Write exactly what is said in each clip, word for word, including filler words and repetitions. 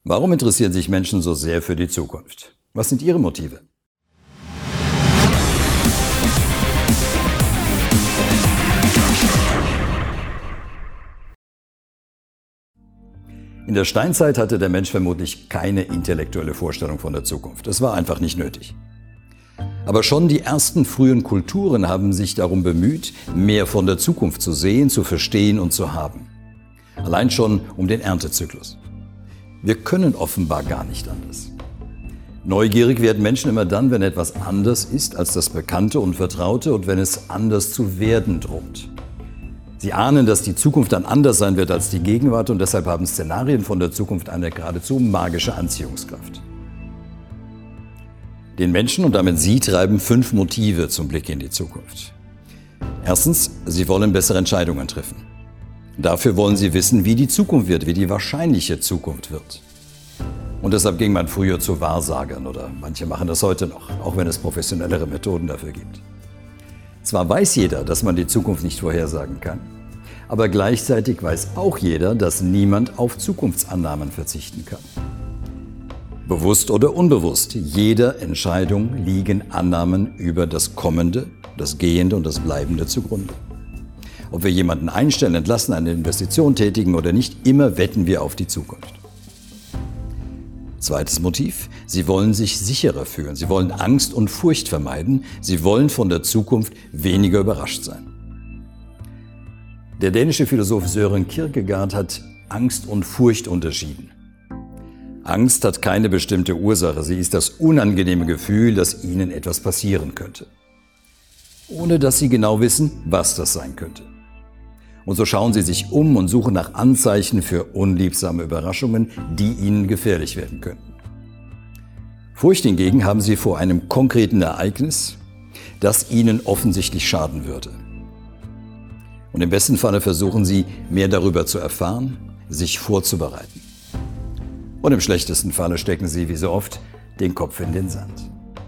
Warum interessieren sich Menschen so sehr für die Zukunft? Was sind ihre Motive? In der Steinzeit hatte der Mensch vermutlich keine intellektuelle Vorstellung von der Zukunft. Es war einfach nicht nötig. Aber schon die ersten frühen Kulturen haben sich darum bemüht, mehr von der Zukunft zu sehen, zu verstehen und zu haben. Allein schon um den Erntezyklus. Wir können offenbar gar nicht anders. Neugierig werden Menschen immer dann, wenn etwas anders ist als das Bekannte und Vertraute und wenn es anders zu werden droht. Sie ahnen, dass die Zukunft dann anders sein wird als die Gegenwart und deshalb haben Szenarien von der Zukunft eine geradezu magische Anziehungskraft. Den Menschen und damit Sie treiben fünf Motive zum Blick in die Zukunft. Erstens, Sie wollen bessere Entscheidungen treffen. Dafür wollen Sie wissen, wie die Zukunft wird, wie die wahrscheinliche Zukunft wird. Und deshalb ging man früher zu Wahrsagern oder manche machen das heute noch, auch wenn es professionellere Methoden dafür gibt. Zwar weiß jeder, dass man die Zukunft nicht vorhersagen kann, aber gleichzeitig weiß auch jeder, dass niemand auf Zukunftsannahmen verzichten kann. Bewusst oder unbewusst, jeder Entscheidung liegen Annahmen über das Kommende, das Gehende und das Bleibende zugrunde. Ob wir jemanden einstellen, entlassen, eine Investition tätigen oder nicht, immer wetten wir auf die Zukunft. Zweites Motiv, Sie wollen sich sicherer fühlen. Sie wollen Angst und Furcht vermeiden. Sie wollen von der Zukunft weniger überrascht sein. Der dänische Philosoph Søren Kierkegaard hat Angst und Furcht unterschieden. Angst hat keine bestimmte Ursache. Sie ist das unangenehme Gefühl, dass Ihnen etwas passieren könnte. Ohne dass Sie genau wissen, was das sein könnte. Und so schauen Sie sich um und suchen nach Anzeichen für unliebsame Überraschungen, die Ihnen gefährlich werden könnten. Furcht hingegen haben Sie vor einem konkreten Ereignis, das Ihnen offensichtlich schaden würde. Und im besten Falle versuchen Sie, mehr darüber zu erfahren, sich vorzubereiten. Und im schlechtesten Falle stecken Sie, wie so oft, den Kopf in den Sand.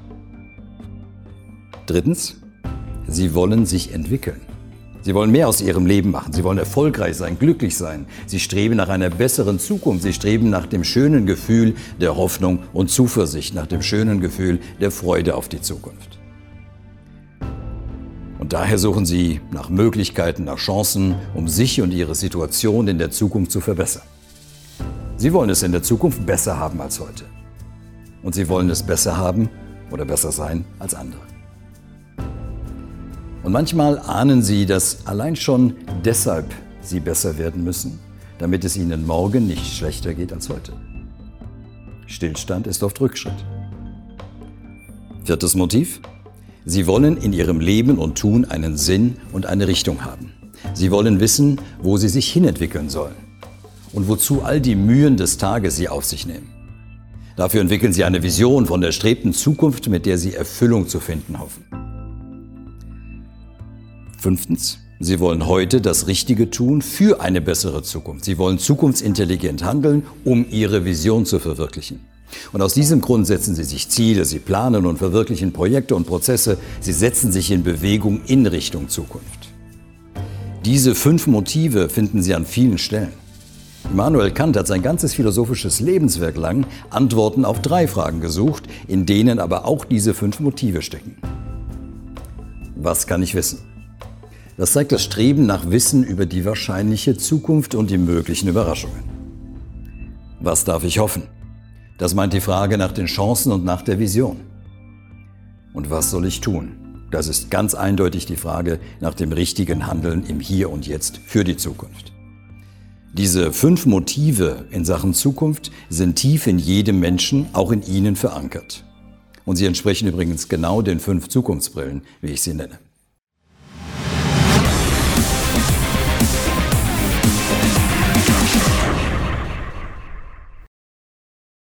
Drittens, Sie wollen sich entwickeln. Sie wollen mehr aus ihrem Leben machen. Sie wollen erfolgreich sein, glücklich sein. Sie streben nach einer besseren Zukunft. Sie streben nach dem schönen Gefühl der Hoffnung und Zuversicht, nach dem schönen Gefühl der Freude auf die Zukunft. Und daher suchen Sie nach Möglichkeiten, nach Chancen, um sich und Ihre Situation in der Zukunft zu verbessern. Sie wollen es in der Zukunft besser haben als heute. Und Sie wollen es besser haben oder besser sein als andere. Und manchmal ahnen Sie, dass allein schon deshalb Sie besser werden müssen, damit es Ihnen morgen nicht schlechter geht als heute. Stillstand ist oft Rückschritt. Viertes Motiv. Sie wollen in Ihrem Leben und Tun einen Sinn und eine Richtung haben. Sie wollen wissen, wo Sie sich hinentwickeln sollen und wozu all die Mühen des Tages Sie auf sich nehmen. Dafür entwickeln Sie eine Vision von der erstrebten Zukunft, mit der Sie Erfüllung zu finden hoffen. Fünftens, Sie wollen heute das Richtige tun für eine bessere Zukunft. Sie wollen zukunftsintelligent handeln, um Ihre Vision zu verwirklichen. Und aus diesem Grund setzen Sie sich Ziele, Sie planen und verwirklichen Projekte und Prozesse, Sie setzen sich in Bewegung in Richtung Zukunft. Diese fünf Motive finden Sie an vielen Stellen. Immanuel Kant hat sein ganzes philosophisches Lebenswerk lang Antworten auf drei Fragen gesucht, in denen aber auch diese fünf Motive stecken. Was kann ich wissen? Das zeigt das Streben nach Wissen über die wahrscheinliche Zukunft und die möglichen Überraschungen. Was darf ich hoffen? Das meint die Frage nach den Chancen und nach der Vision. Und was soll ich tun? Das ist ganz eindeutig die Frage nach dem richtigen Handeln im Hier und Jetzt für die Zukunft. Diese fünf Motive in Sachen Zukunft sind tief in jedem Menschen, auch in Ihnen verankert. Und sie entsprechen übrigens genau den fünf Zukunftsbrillen, wie ich sie nenne.